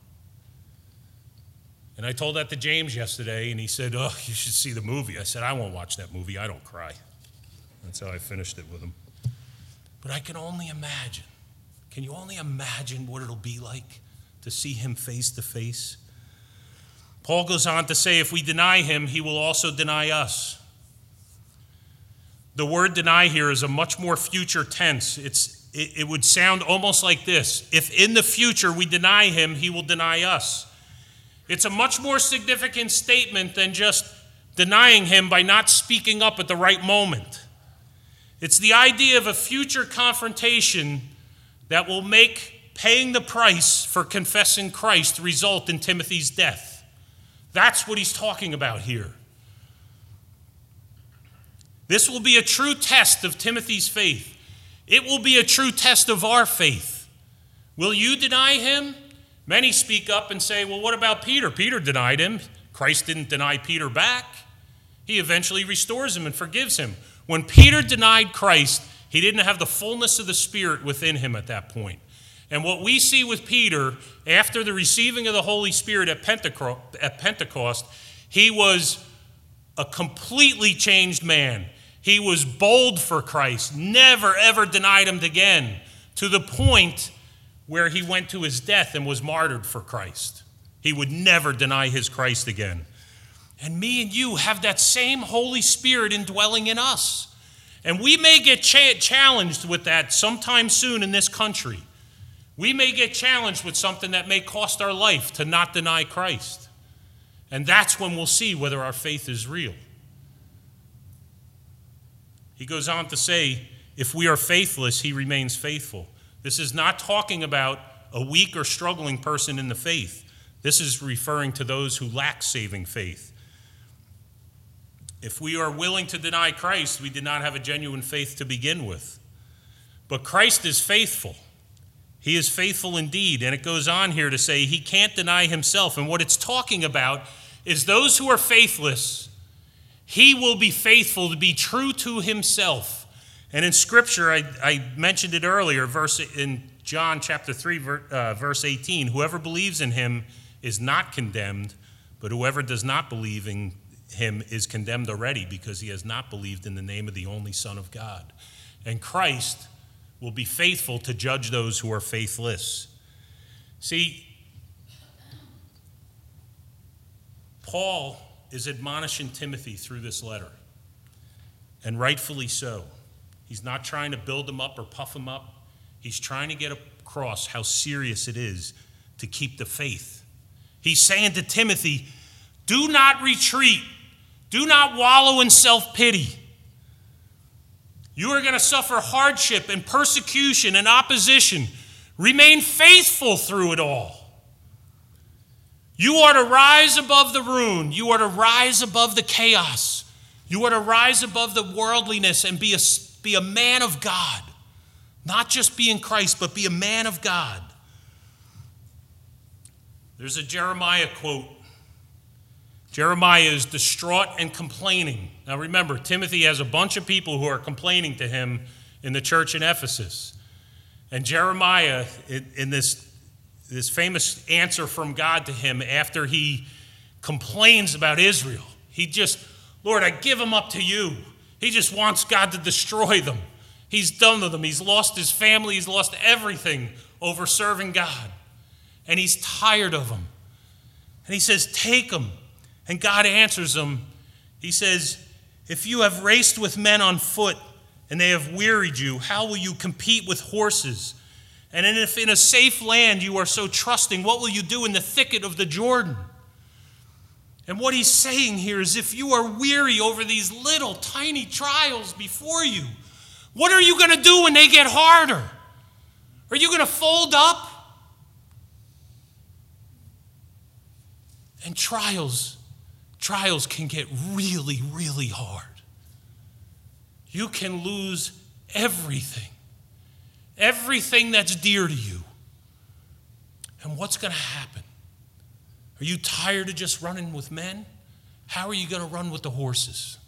Speaker 1: And I told that to James yesterday, and he said, oh, you should see the movie. I said, I won't watch that movie. I don't cry. That's how I finished it with him. But I can only imagine. Can you only imagine what it'll be like to see him face to face? Paul goes on to say, if we deny him, he will also deny us. The word deny here is a much more future tense. It's, it, it would sound almost like this. If in the future we deny him, he will deny us. It's a much more significant statement than just denying him by not speaking up at the right moment. It's the idea of a future confrontation that will make paying the price for confessing Christ result in Timothy's death. That's what he's talking about here. This will be a true test of Timothy's faith. It will be a true test of our faith. Will you deny him? Many speak up and say, well, what about Peter? Peter denied him. Christ didn't deny Peter back. He eventually restores him and forgives him. When Peter denied Christ, he didn't have the fullness of the Spirit within him at that point. And what we see with Peter, after the receiving of the Holy Spirit at Pentecost, he was a completely changed man. He was bold for Christ, never, ever denied him again, to the point where he went to his death and was martyred for Christ. He would never deny his Christ again. And me and you have that same Holy Spirit indwelling in us. And we may get cha- challenged with that sometime soon in this country. We may get challenged with something that may cost our life to not deny Christ. And that's when we'll see whether our faith is real. He goes on to say, if we are faithless, he remains faithful. This is not talking about a weak or struggling person in the faith. This is referring to those who lack saving faith. If we are willing to deny Christ, we did not have a genuine faith to begin with. But Christ is faithful. He is faithful indeed. And it goes on here to say he can't deny himself. And what it's talking about is those who are faithless, he will be faithful to be true to himself. And in Scripture, I, I mentioned it earlier, verse in John chapter three, uh, verse eighteen, whoever believes in him is not condemned, but whoever does not believe in him is condemned already because he has not believed in the name of the only Son of God. And Christ will be faithful to judge those who are faithless. See, Paul is admonishing Timothy through this letter, and rightfully so. He's not trying to build him up or puff him up. He's trying to get across how serious it is to keep the faith. He's saying to Timothy, do not retreat. Do not wallow in self-pity. You are going to suffer hardship and persecution and opposition. Remain faithful through it all. You are to rise above the ruin. You are to rise above the chaos. You are to rise above the worldliness and be a, be a man of God. Not just be in Christ, but be a man of God. There's a Jeremiah quote. Jeremiah is distraught and complaining. Now remember, Timothy has a bunch of people who are complaining to him in the church in Ephesus. And Jeremiah, in, in this, this famous answer from God to him after he complains about Israel, he just, Lord, I give them up to you. He just wants God to destroy them. He's done with them. He's lost his family. He's lost everything over serving God. And he's tired of them. And he says, take them. And God answers him. He says, if you have raced with men on foot and they have wearied you, how will you compete with horses? And if in a safe land you are so trusting, what will you do in the thicket of the Jordan? And what he's saying here is if you are weary over these little tiny trials before you, what are you going to do when they get harder? Are you going to fold up And trials, trials can get really, really hard. You can lose everything, everything that's dear to you. And what's going to happen? Are you tired of just running with men? How are you going to run with the horses?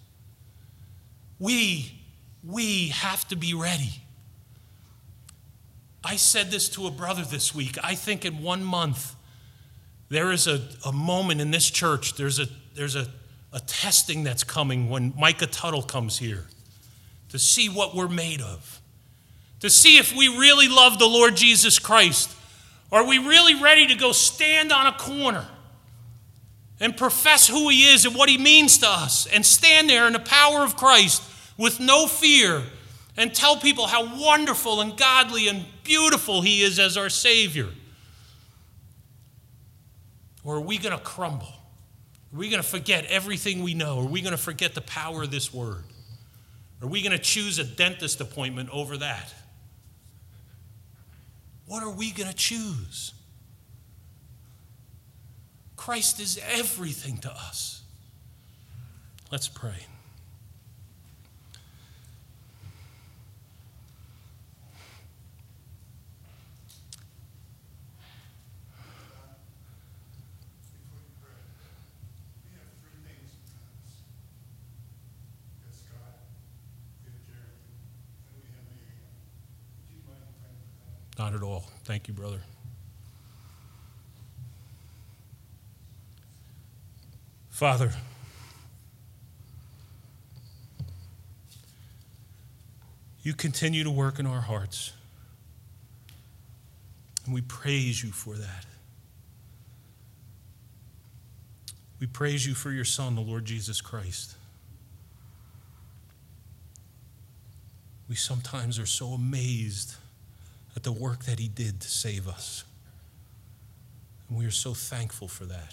Speaker 1: We, we have to be ready. I said this to a brother this week. I think in one month, there is a, a moment in this church, there's a there's a, a testing that's coming when Micah Tuttle comes here to see what we're made of, to see if we really love the Lord Jesus Christ. Are we really ready to go stand on a corner and profess who he is and what he means to us and stand there in the power of Christ with no fear and tell people how wonderful and godly and beautiful he is as our Savior? Or are we going to crumble? Are we going to forget everything we know? Are we going to forget the power of this word? Are we going to choose a dentist appointment over that? What are we going to choose? Christ is everything to us. Let's pray. Not at all. Thank you, brother. Father, you continue to work in our hearts, and we praise you for that. We praise you for your Son, the Lord Jesus Christ. We sometimes are so amazed at the work that he did to save us. And we are so thankful for that.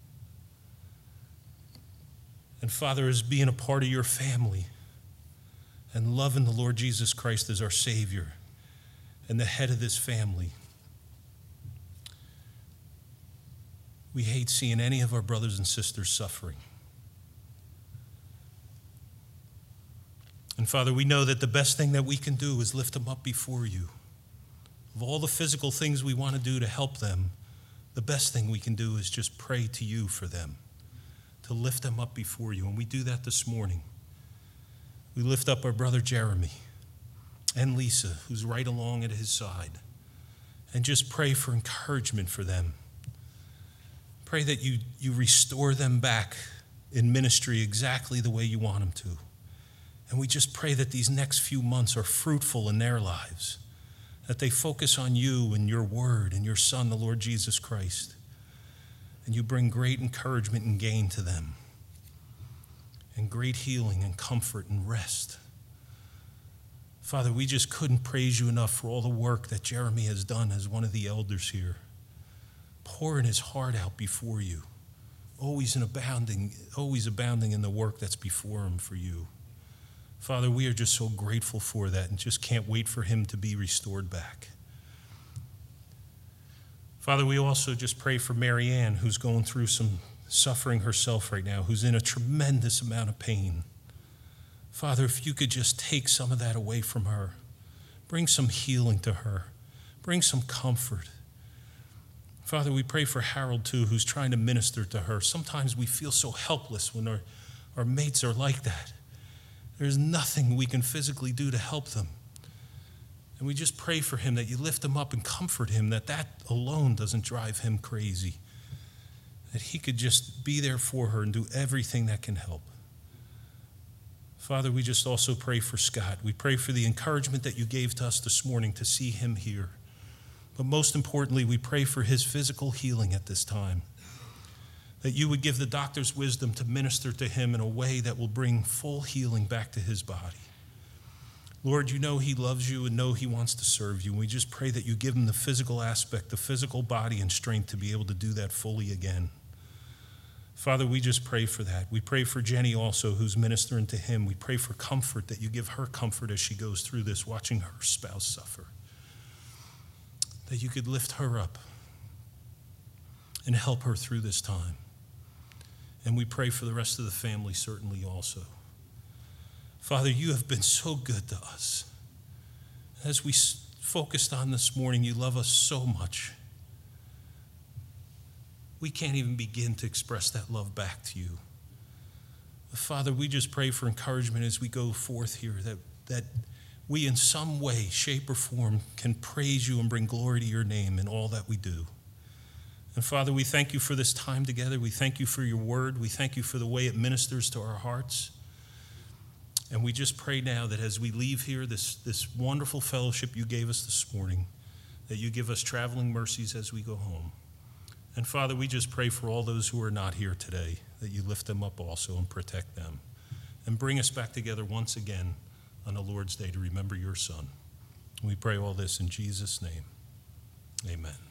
Speaker 1: And Father, as being a part of your family and loving the Lord Jesus Christ as our Savior and the head of this family, we hate seeing any of our brothers and sisters suffering. And Father, we know that the best thing that we can do is lift them up before you. Of all the physical things we want to do to help them, the best thing we can do is just pray to you for them, to lift them up before you. And we do that this morning. We lift up our brother Jeremy and Lisa, who's right along at his side, and just pray for encouragement for them. Pray that you, you restore them back in ministry exactly the way you want them to. And we just pray that these next few months are fruitful in their lives, that they focus on you and your word and your Son, the Lord Jesus Christ. And you bring great encouragement and gain to them, and great healing and comfort and rest. Father, we just couldn't praise you enough for all the work that Jeremy has done as one of the elders here, pouring his heart out before you, always in abounding, always abounding in the work that's before him for you. Father, we are just so grateful for that and just can't wait for him to be restored back. Father, we also just pray for Mary Ann, who's going through some suffering herself right now, who's in a tremendous amount of pain. Father, if you could just take some of that away from her, bring some healing to her, bring some comfort. Father, we pray for Harold, too, who's trying to minister to her. Sometimes we feel so helpless when our, our mates are like that. There's nothing we can physically do to help them. And we just pray for him that you lift him up and comfort him, that that alone doesn't drive him crazy, that he could just be there for her and do everything that can help. Father, we just also pray for Scott. We pray for the encouragement that you gave to us this morning to see him here. But most importantly, we pray for his physical healing at this time, that you would give the doctors wisdom to minister to him in a way that will bring full healing back to his body. Lord, you know he loves you and know he wants to serve you. And we just pray that you give him the physical aspect, the physical body and strength to be able to do that fully again. Father, we just pray for that. We pray for Jenny also, who's ministering to him. We pray for comfort, that you give her comfort as she goes through this, watching her spouse suffer. That you could lift her up and help her through this time. And we pray for the rest of the family certainly also. Father, you have been so good to us. As we focused on this morning, you love us so much. We can't even begin to express that love back to you. Father, we just pray for encouragement as we go forth here, that, that we in some way, shape, or form can praise you and bring glory to your name in all that we do. And Father, we thank you for this time together. We thank you for your word. We thank you for the way it ministers to our hearts. And we just pray now that as we leave here, this, this wonderful fellowship you gave us this morning, that you give us traveling mercies as we go home. And Father, we just pray for all those who are not here today, that you lift them up also and protect them. And bring us back together once again on the Lord's Day to remember your Son. We pray all this in Jesus' name. Amen.